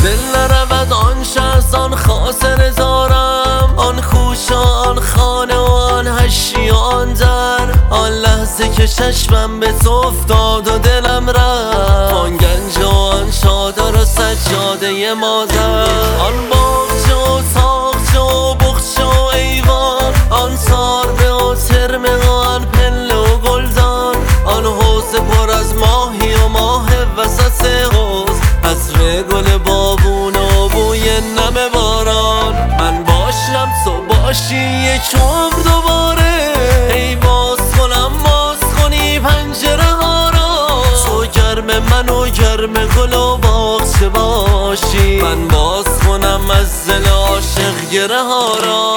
دل نرود آن شخص آن خاصر زارم، آن خوش و آن خانه و آن هشی و آن در، آن لحظه که چشمم به تو افتاد و دلم رفت، آن گنج و آن چادر و سجاده مادر، آن باغچه و تاقچه و بخچه و ایوان، آن ساربه و ترمه و آن پله و گلدان، آن حوض پر از ماهی و ماه وسط حوض، عطر گل بابون و بوی نم باران. من باشم تو باشی یک عمر دوباره، ای باز کنی پنجره ها را، تو گرم من و گرم گل و باغچه باشی، من باز کنم از دل عاشق گره ها را.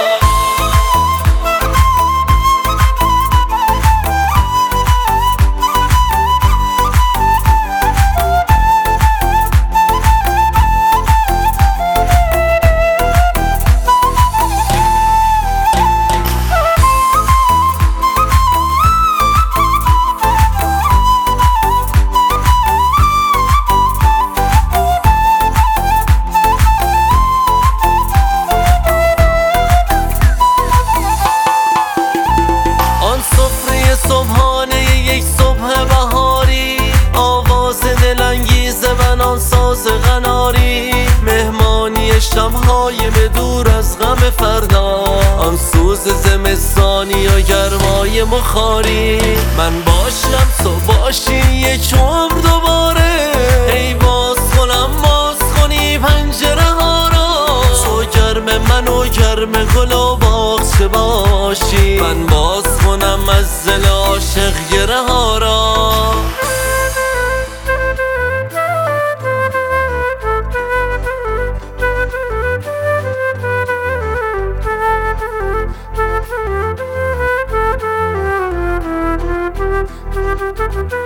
صبحانه یک صبح بهاری، آواز دلانگیز من آن ساز قناری، مهمانی شمهای به دور از غم فردا، آن سوز زمستانی و گرمای بخاری. من باشم تو باشی یک عمر دوباره، ای باز کنی پنجره ها را، تو گرم من و گرم گل و باغچه باشی، من باز کنم از دل عاشق گره ها را. Thank you.